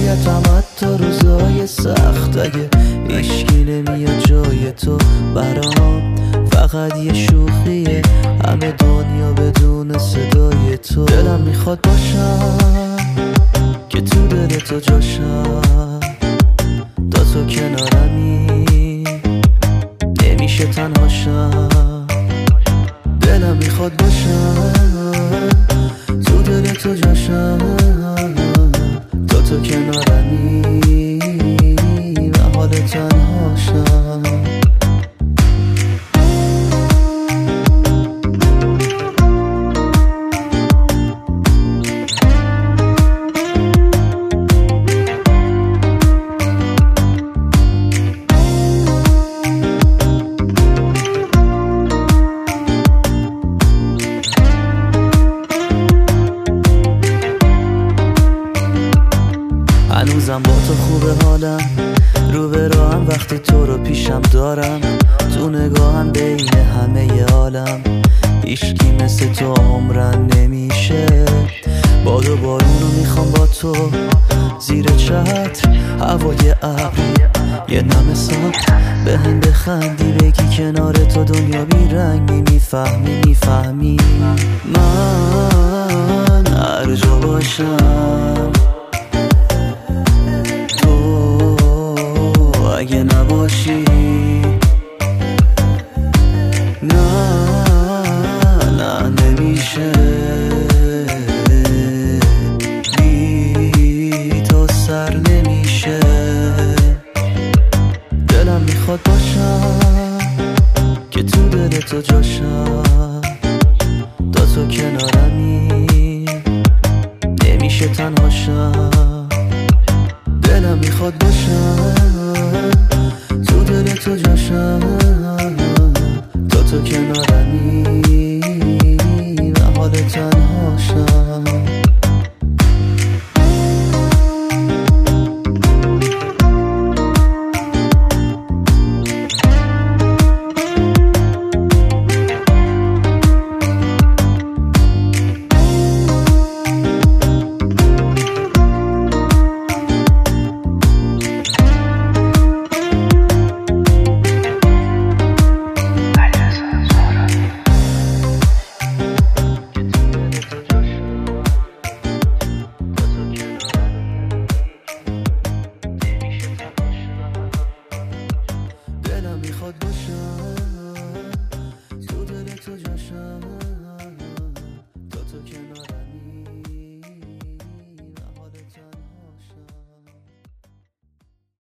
حمایتم حتی روزای سخت. اگه هیچکی نمیاد جای تو برام، فقط یه شوخیه همه دنیا بدون صدای تو. دلم میخواد باشم که تو دل تو جاشم، تا تو کنارمی نمیشه تنهاشم. دلم میخواد باشم تو دل تو جاشم، تا تو کنارمی و حال تنهاشم. هنوزم با تو خوبه حالم، رو به راهم وقتی تو رو پیشم دارم. تو نگاهم بین همه عالم، هیچکی مثل تو عمرن نمیشه. باد و بارون رو میخوام با تو، زیر چتر هوای ابری یه نم ساعت به هم بخندی، بگی کنار تو دنیا بی رنگ. میفهمی من هر جا باشم، اگه نباشی نه نمیشه. بی تو سر نمیشه. دلم میخواد باشم که تو دل تو جاشم، تا تو کنارم